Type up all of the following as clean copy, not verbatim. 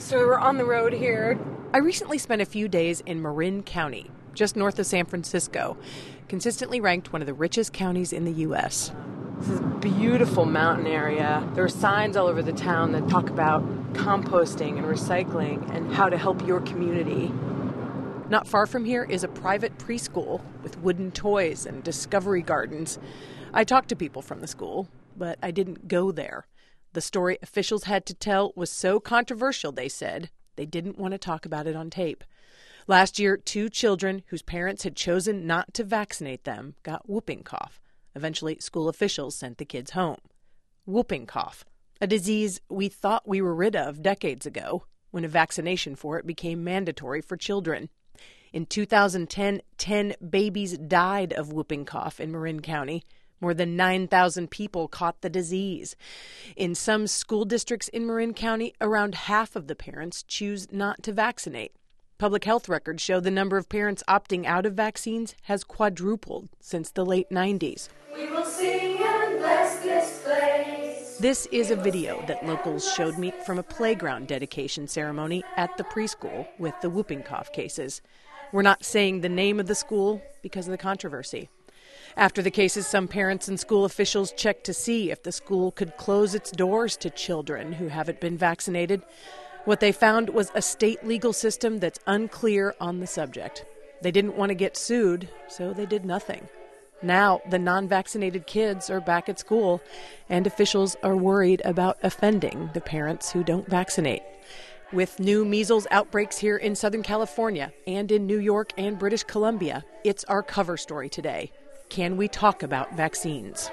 So we're on the road here. I recently spent a few days in Marin County, just north of San Francisco, consistently ranked one of the richest counties in the U.S. This is a beautiful mountain area. There are signs all over the town that talk about composting and recycling and how to help your community. Not far from here is a private preschool with wooden toys and discovery gardens. I talked to people from the school, but I didn't go there. The story officials had to tell was so controversial, they said, they didn't want to talk about it on tape. Last year, 2 children whose parents had chosen not to vaccinate them got whooping cough. Eventually, school officials sent the kids home. Whooping cough, a disease we thought we were rid of decades ago when a vaccination for it became mandatory for children. In 2010, 10 babies died of whooping cough in Marin County. More than 9,000 people caught the disease. In some school districts in Marin County, around half of the parents choose not to vaccinate. Public health records show the number of parents opting out of vaccines has quadrupled since the late 90s. We will sing and bless this place. This is a video that locals showed me from a playground dedication ceremony at the preschool with the whooping cough cases. We're not saying the name of the school because of the controversy. After the cases, some parents and school officials checked to see if the school could close its doors to children who haven't been vaccinated. What they found was a state legal system that's unclear on the subject. They didn't want to get sued, so they did nothing. Now, the non-vaccinated kids are back at school, and officials are worried about offending the parents who don't vaccinate. With new measles outbreaks here in Southern California and in New York and British Columbia, it's our cover story today. Can we talk about vaccines?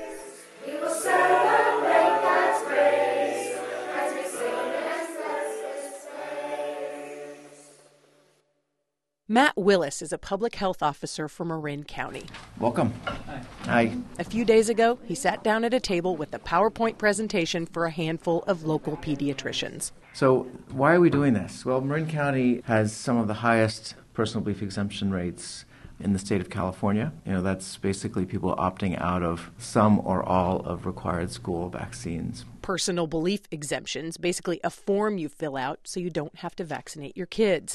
We will celebrate God's praise as we sing and bless His praise. Matt Willis is a public health officer for Marin County. Welcome. Hi. A few days ago, he sat down at a table with a PowerPoint presentation for a handful of local pediatricians. So why are we doing this? Well, Marin County has some of the highest personal belief exemption rates in the state of California. That's basically people opting out of some or all of required school vaccines. Personal belief exemptions, basically a form you fill out so you don't have to vaccinate your kids.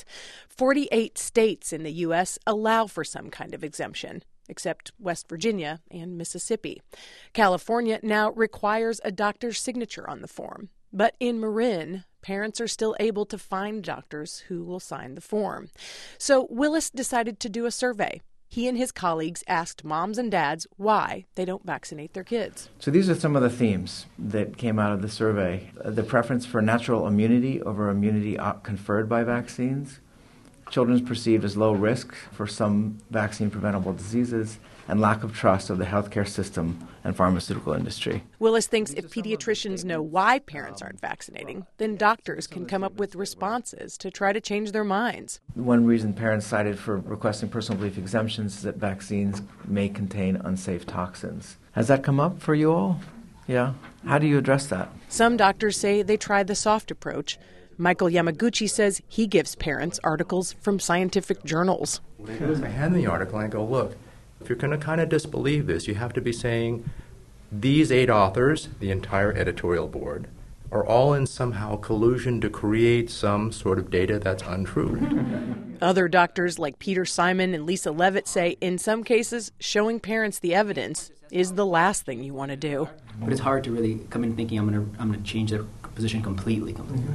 48 states in the U.S. allow for some kind of exemption, except West Virginia and Mississippi. California now requires a doctor's signature on the form. But in Marin, parents are still able to find doctors who will sign the form. So Willis decided to do a survey. He and his colleagues asked moms and dads why they don't vaccinate their kids. So these are some of the themes that came out of the survey. The preference for natural immunity over immunity conferred by vaccines. Children's perceived as low risk for some vaccine-preventable diseases, and lack of trust of the healthcare system and pharmaceutical industry. Willis thinks if pediatricians know why parents aren't vaccinating, then doctors can come up with responses to try to change their minds. One reason parents cited for requesting personal belief exemptions is that vaccines may contain unsafe toxins. Has that come up for you all? Yeah? How do you address that? Some doctors say they try the soft approach. Michael Yamaguchi says he gives parents articles from scientific journals. What I do is I hand them the article and I go, look, if you're going to kind of disbelieve this, you have to be saying these 8 authors, the entire editorial board, are all in somehow collusion to create some sort of data that's untrue. Other doctors like Peter Simon and Lisa Levitt say in some cases, showing parents the evidence is the last thing you want to do. But it's hard to really come in thinking I'm going to change their position completely.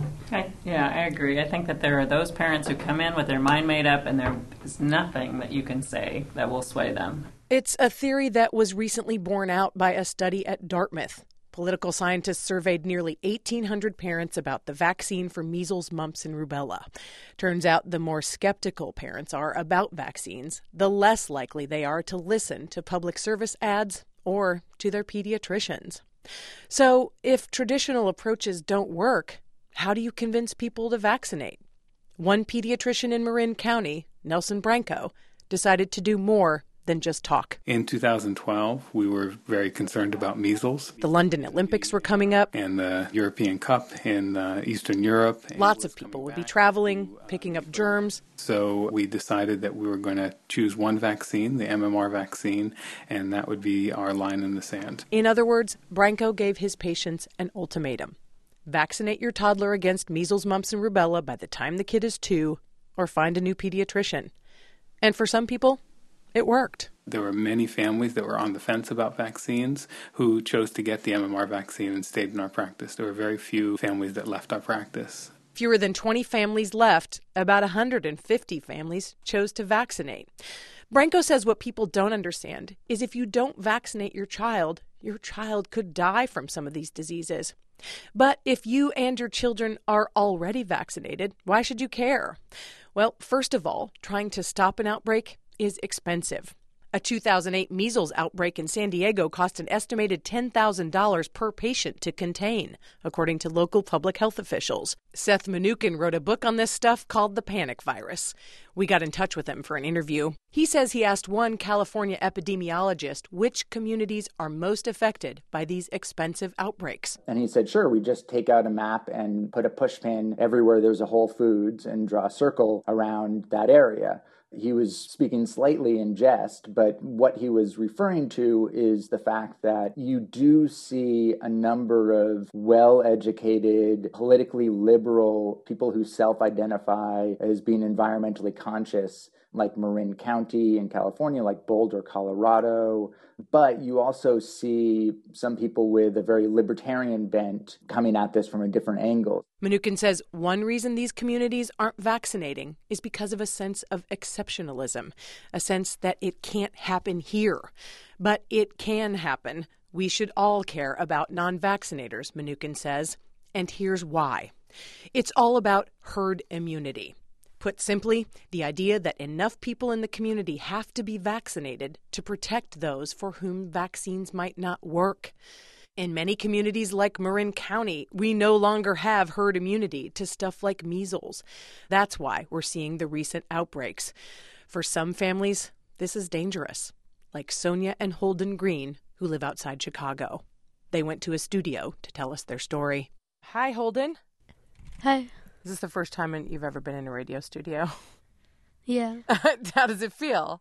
I agree. I think that there are those parents who come in with their mind made up and there is nothing that you can say that will sway them. It's a theory that was recently borne out by a study at Dartmouth. Political scientists surveyed nearly 1,800 parents about the vaccine for measles, mumps, and rubella. Turns out the more skeptical parents are about vaccines, the less likely they are to listen to public service ads or to their pediatricians. So if traditional approaches don't work, how do you convince people to vaccinate? One pediatrician in Marin County, Nelson Branco, decided to do more than just talk. In 2012, we were very concerned about measles. The London Olympics were coming up. And the European Cup in Eastern Europe. Lots of people would be traveling, picking up germs. So we decided that we were going to choose one vaccine, the MMR vaccine, and that would be our line in the sand. In other words, Branco gave his patients an ultimatum. vaccinate your toddler against measles, mumps, and rubella by the time the kid is 2, or find a new pediatrician. And for some people, it worked. There were many families that were on the fence about vaccines who chose to get the MMR vaccine and stayed in our practice. There were very few families that left our practice. Fewer than 20 families left. About 150 families chose to vaccinate. Branco says what people don't understand is if you don't vaccinate your child could die from some of these diseases. But if you and your children are already vaccinated, why should you care? Well, first of all, trying to stop an outbreak is expensive. A 2008 measles outbreak in San Diego cost an estimated $10,000 per patient to contain, according to local public health officials. Seth Mnookin wrote a book on this stuff called The Panic Virus. We got in touch with him for an interview. He says he asked one California epidemiologist which communities are most affected by these expensive outbreaks. And he said, sure, we just take out a map and put a pushpin everywhere there's a Whole Foods and draw a circle around that area. He was speaking slightly in jest, but what he was referring to is the fact that you do see a number of well-educated, politically liberal people who self-identify as being environmentally conscious, like Marin County in California, like Boulder, Colorado. But you also see some people with a very libertarian bent coming at this from a different angle. Mnookin says one reason these communities aren't vaccinating is because of a sense of exceptionalism, a sense that it can't happen here. But it can happen. We should all care about non-vaccinators, Mnookin says. And here's why. It's all about herd immunity. Put simply, the idea that enough people in the community have to be vaccinated to protect those for whom vaccines might not work. In many communities like Marin County, we no longer have herd immunity to stuff like measles. That's why we're seeing the recent outbreaks. For some families, this is dangerous, like Sonia and Holden Green, who live outside Chicago. They went to a studio to tell us their story. Hi, Holden. Hi. Is this the first time you've ever been in a radio studio? Yeah. How does it feel?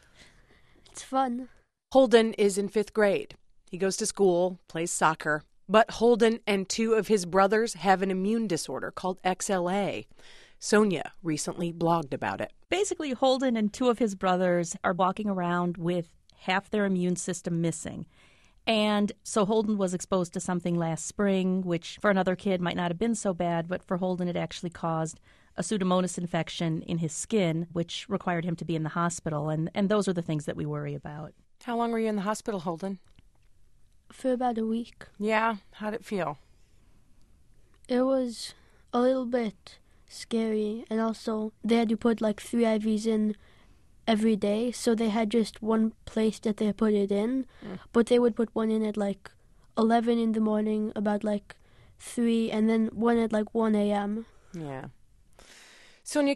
It's fun. Holden is in 5th grade. He goes to school, plays soccer. But Holden and 2 of his brothers have an immune disorder called XLA. Sonia recently blogged about it. Basically, Holden and 2 of his brothers are walking around with half their immune system missing. And so Holden was exposed to something last spring, which for another kid might not have been so bad, but for Holden it actually caused a Pseudomonas infection in his skin, which required him to be in the hospital. And those are the things that we worry about. How long were you in the hospital, Holden? For about a week. Yeah? How'd it feel? It was a little bit scary, and also they had to put like 3 IVs in every day, so they had just one place that they put it in, but they would put one in at like 11 in the morning, about like 3, and then one at like 1 a.m. Yeah. Sonia,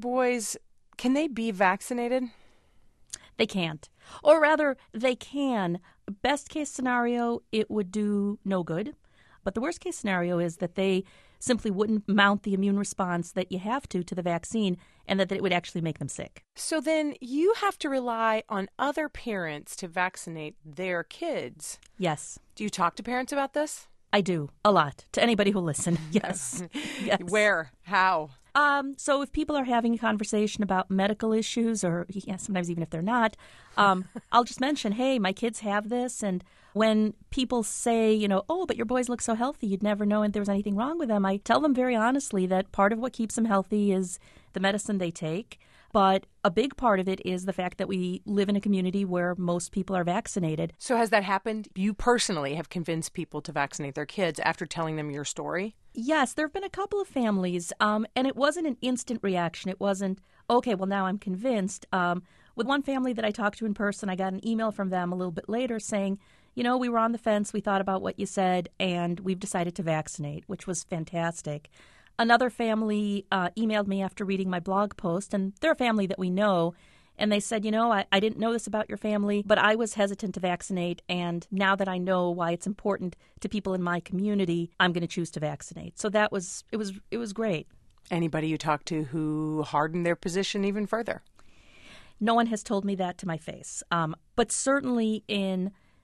can they be vaccinated? They can't. Or rather, they can. Best case scenario, it would do no good. But the worst case scenario is that they simply wouldn't mount the immune response that you have to the vaccine, and that it would actually make them sick. So then you have to rely on other parents to vaccinate their kids. Yes. Do you talk to parents about this? I do. A lot. To anybody who'll listen. Yes. Yes. Where? How? So if people are having a conversation about medical issues, or sometimes even if they're not, I'll just mention, hey, my kids have this. And when people say, oh, but your boys look so healthy, you'd never know if there was anything wrong with them, I tell them very honestly that part of what keeps them healthy is the medicine they take. But a big part of it is the fact that we live in a community where most people are vaccinated. So has that happened? You personally have convinced people to vaccinate their kids after telling them your story? Yes, there have been a couple of families, and it wasn't an instant reaction. It wasn't, okay, well, now I'm convinced. With one family that I talked to in person, I got an email from them a little bit later saying, we were on the fence, we thought about what you said, and we've decided to vaccinate, which was fantastic. Another family emailed me after reading my blog post, and they're a family that we know, and they said, I didn't know this about your family, but I was hesitant to vaccinate, and now that I know why it's important to people in my community, I'm going to choose to vaccinate. So it was great. Anybody you talk to who hardened their position even further? No one has told me that to my face, but certainly in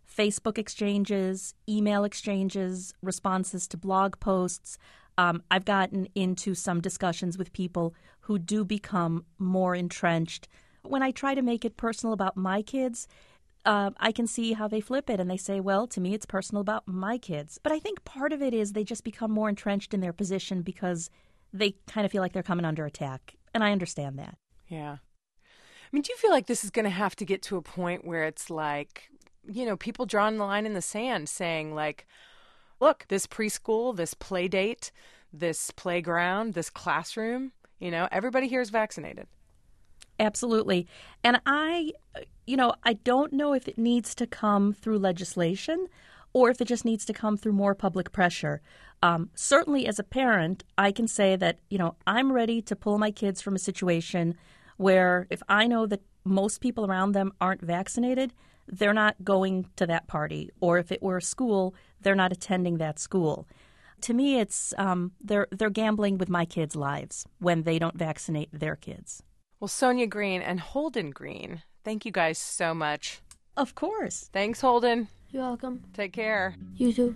Facebook exchanges, email exchanges, responses to blog posts. I've gotten into some discussions with people who do become more entrenched. When I try to make it personal about my kids, I can see how they flip it and they say, well, to me, it's personal about my kids. But I think part of it is they just become more entrenched in their position because they kind of feel like they're coming under attack. And I understand that. Yeah. I mean, do you feel like this is going to have to get to a point where it's like, people drawing the line in the sand saying like, look, this preschool, this play date, this playground, this classroom, everybody here is vaccinated. Absolutely. And I don't know if it needs to come through legislation or if it just needs to come through more public pressure. Certainly as a parent, I can say that, I'm ready to pull my kids from a situation where if I know that most people around them aren't vaccinated, they're not going to that party. Or if it were a school, they're not attending that school. To me, it's they're gambling with my kids' lives when they don't vaccinate their kids. Well, Sonia Green and Holden Green, thank you guys so much. Of course. Thanks, Holden. You're welcome. Take care. You too.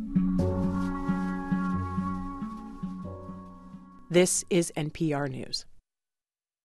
This is NPR News.